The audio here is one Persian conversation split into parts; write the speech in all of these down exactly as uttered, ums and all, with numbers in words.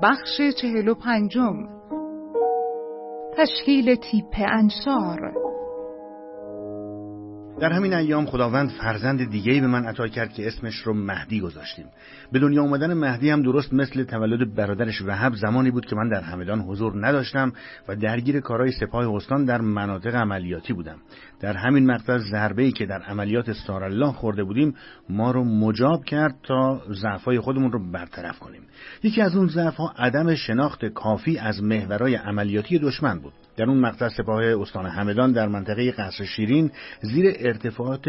بخش چهل و پنجم. تشکیل تیپ انصار. در همین ایام خداوند فرزند دیگه‌ای به من عطا کرد که اسمش رو مهدی گذاشتیم. به دنیا اومدن مهدی هم درست مثل تولد برادرش وهب زمانی بود که من در همدان حضور نداشتم و درگیر کارهای سپاه استان در مناطق عملیاتی بودم. در همین مقطع ضربه‌ای که در عملیات سارالله خورده بودیم ما رو مجاب کرد تا ضعف‌های خودمون رو برطرف کنیم. یکی از اون ضعف‌ها عدم شناخت کافی از محورهای عملیاتی دشمن بود. در اون مقطع سپاه استان همدان در منطقه قصر شیرین زیر ارتفاعات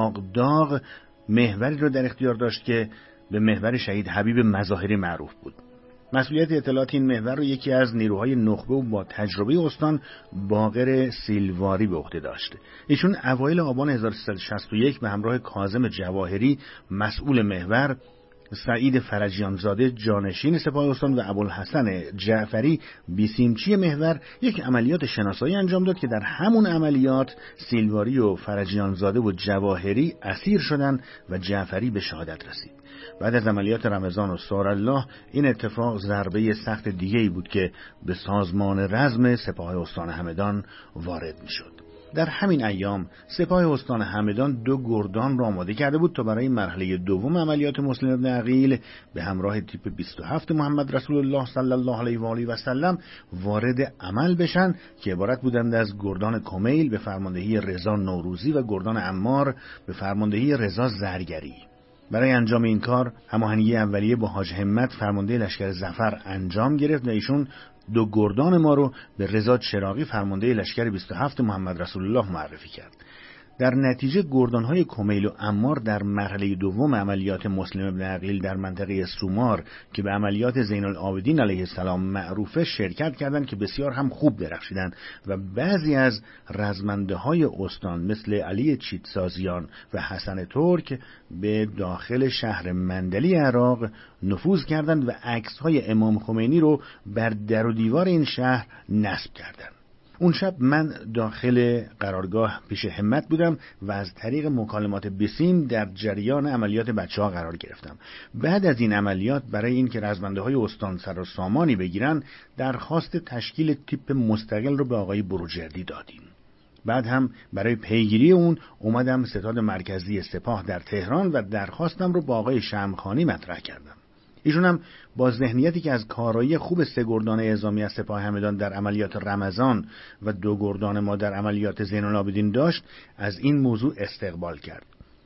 آقداغ محوری رو در اختیار داشت که به محور شهید حبیب مظاهری معروف بود. مسئولیت اطلاعات این محور رو یکی از نیروهای نخبه و با تجربه استان باقر سیلواری به عهده داشت. ایشون اوایل آبان هزار و سیصد و شصت و یک به همراه کاظم جواهری مسئول محور، سعید فرجیانزاده جانشین سپاه استان و ابوالحسن جعفری بیسیمچی محور یک عملیات شناسایی انجام داد که در همون عملیات سیلواری و فرجیانزاده و جواهری اسیر شدند و جعفری به شهادت رسید. بعد از عملیات رمضان و سارالله این اتفاق ضربه سخت دیگه‌ای بود که به سازمان رزم سپاه استان همدان وارد می‌شد. در همین ایام سپاه استان همدان دو گردان را آماده کرده بود تا برای مرحله دوم عملیات مسلم بن عقیل به همراه تیپ بیست و هفت محمد رسول الله صلی الله علیه و آله و سلم وارد عمل بشن که عبارت بودند از گردان کمیل به فرماندهی رضا نوروزی و گردان عمار به فرماندهی رضا زرگری. برای انجام این کار هماهنگی اولیه با حاج همت فرمانده لشکر ظفر انجام گرفت و ایشون دو گردان ما رو به رضا چراغی فرمانده لشکر بیست و هفت محمد رسول الله معرفی کرد. در نتیجه گردان‌های کمیل و عمار در مرحله دوم عملیات مسلم بن عقیل در منطقه سومار که به عملیات زین العابدین علیه السلام معروفه شرکت کردند که بسیار هم خوب درخشیدند و بعضی از رزمنده‌های استان مثل علی چیتسازیان و حسن ترک به داخل شهر مندلی عراق نفوذ کردند و عکس‌های امام خمینی رو بر در و دیوار این شهر نصب کردند. اون شب من داخل قرارگاه پیش همت بودم و از طریق مکالمات بسیم در جریان عملیات بچه ها قرار گرفتم. بعد از این عملیات برای این که رزمنده های استان سر و سامانی بگیرن درخواست تشکیل تیپ مستقل رو به آقای بروجردی دادیم. بعد هم برای پیگیری اون اومدم ستاد مرکزی سپاه در تهران و درخواستم رو با آقای شمخانی مطرح کردم. ایشون هم با ذهنیتی که از کارایی خوب سه گردان اعزامی از سپاه همدان در عملیات رمضان و دو گردان ما در عملیات زین العابدین داشت از این موضوع استقبال کرد.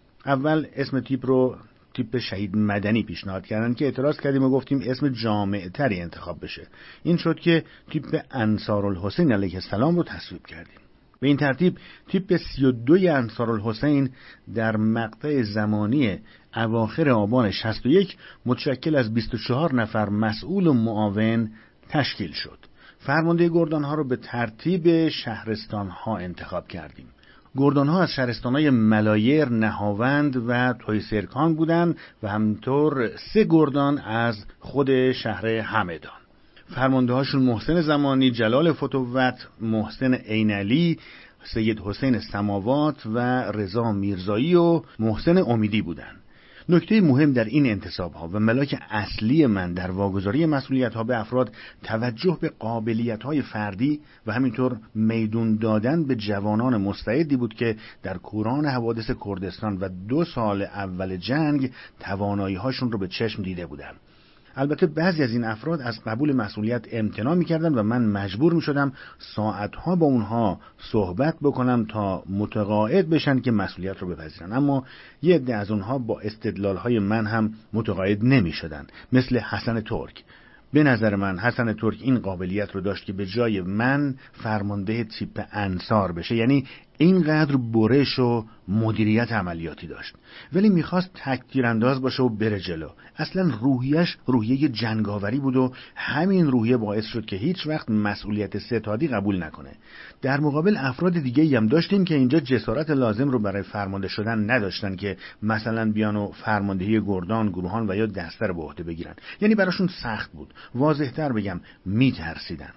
اول اسم تیپ رو تیپ شهید مدنی پیشنهاد کردن که اعتراض کردیم و گفتیم اسم جامع تری انتخاب بشه. این شد که تیپ انصارالحسین علیه السلام رو تصویب کردیم. به این ترتیب تیپ سی و دو انصارالحسین در مقطع زمانی اواخر آبان شصت و یک متشکل از بیست و چهار نفر مسئول و معاون تشکیل شد. فرمانده گردانها رو به ترتیب شهرستانها انتخاب کردیم. گردانها از شهرستانهای ملایر، نهاوند و تویسرکان بودند و همطور سه گردان از خود شهر همدان. فرمانده هاشون محسن زمانی، جلال فتوت، محسن عینعلی، سید حسین سماوات و رضا میرزایی و محسن امیدی بودند. نکته مهم در این انتصاب ها و ملاک اصلی من در واگذاری مسئولیت ها به افراد توجه به قابلیت های فردی و همینطور میدون دادن به جوانان مستعدی بود که در کوران حوادث کردستان و دو سال اول جنگ توانایی هاشون رو به چشم دیده بودند. البته بعضی از این افراد از قبول مسئولیت امتناع می‌کردند و من مجبور می‌شدم ساعت‌ها با اونها صحبت بکنم تا متقاعد بشن که مسئولیت رو بپذیرن. اما یه عده از اونها با استدلال‌های من هم متقاعد نمی‌شدن، مثل حسن ترک. به نظر من حسن ترک این قابلیت رو داشت که به جای من فرمانده تیپ انصار بشه، یعنی اینقدر برش و مدیریت عملیاتی داشت، ولی میخواست تکتیر انداز باشه و بره جلو. اصلا روحیش روحیه جنگاوری بود و همین روحیه باعث شد که هیچ وقت مسئولیت ستادی قبول نکنه. در مقابل افراد دیگه هم داشتیم که اینجا جسارت لازم رو برای فرمانده شدن نداشتن که مثلا بیان و فرماندهی گردان، گروهان و یا دسته رو به عهده بگیرن. یعنی براشون سخت بود، واضح‌تر بگم میترسیدن.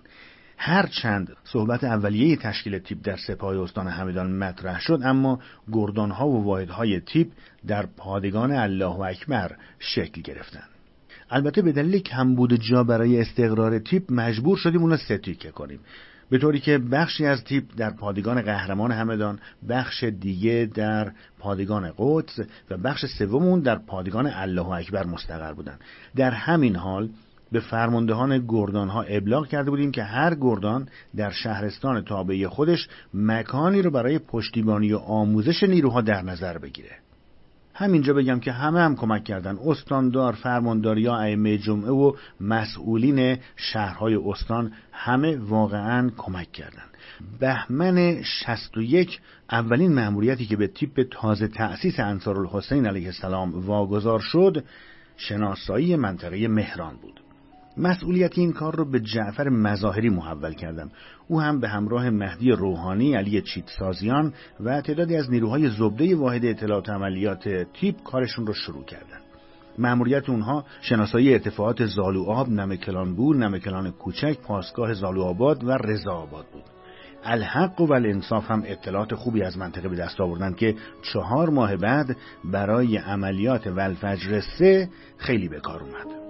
هرچند صحبت اولیه تشکیل تیپ در سپاه استان همدان مطرح شد، اما گردانها و واحدهای تیپ در پادگان الله اکبر شکل گرفتند. البته به دلیل کمبود جا برای استقرار تیپ مجبور شدیم اون رو سه تیکه کنیم، به طوری که بخشی از تیپ در پادگان قهرمان همدان، بخش دیگه در پادگان قدس و بخش سومون در پادگان الله اکبر مستقر بودن. در همین حال به فرماندهان گردانها ابلاغ کرده بودیم که هر گردان در شهرستان تابع خودش مکانی رو برای پشتیبانی و آموزش نیروها در نظر بگیره. همینجا بگم که همه هم کمک کردن، استاندار، فرمانداریا، ائمه جمعه و مسئولین شهرهای استان همه واقعاً کمک کردن. بهمن شصت و یک اولین مأموریتی که به تیپ تازه تأسیس انصارالحسین علیه السلام واگذار شد، شناسایی منطقه مهران بود. مسئولیت این کار رو به جعفر مظاهری محول کردم. او هم به همراه مهدی روحانی، علی چیتسازیان و تعدادی از نیروهای زبده واحد اطلاعات عملیات تیپ کارشون رو شروع کردن. مأموریت اونها شناسایی ارتفاعات زالوآب، نمکلانبور، نمکلان کوچک، پاسگاه زالوآباد و رضاآباد بود. الحق و الانصاف هم اطلاعات خوبی از منطقه به دست آوردن که چهار ماه بعد برای عملیات والفجر سه خیلی به کار اومد.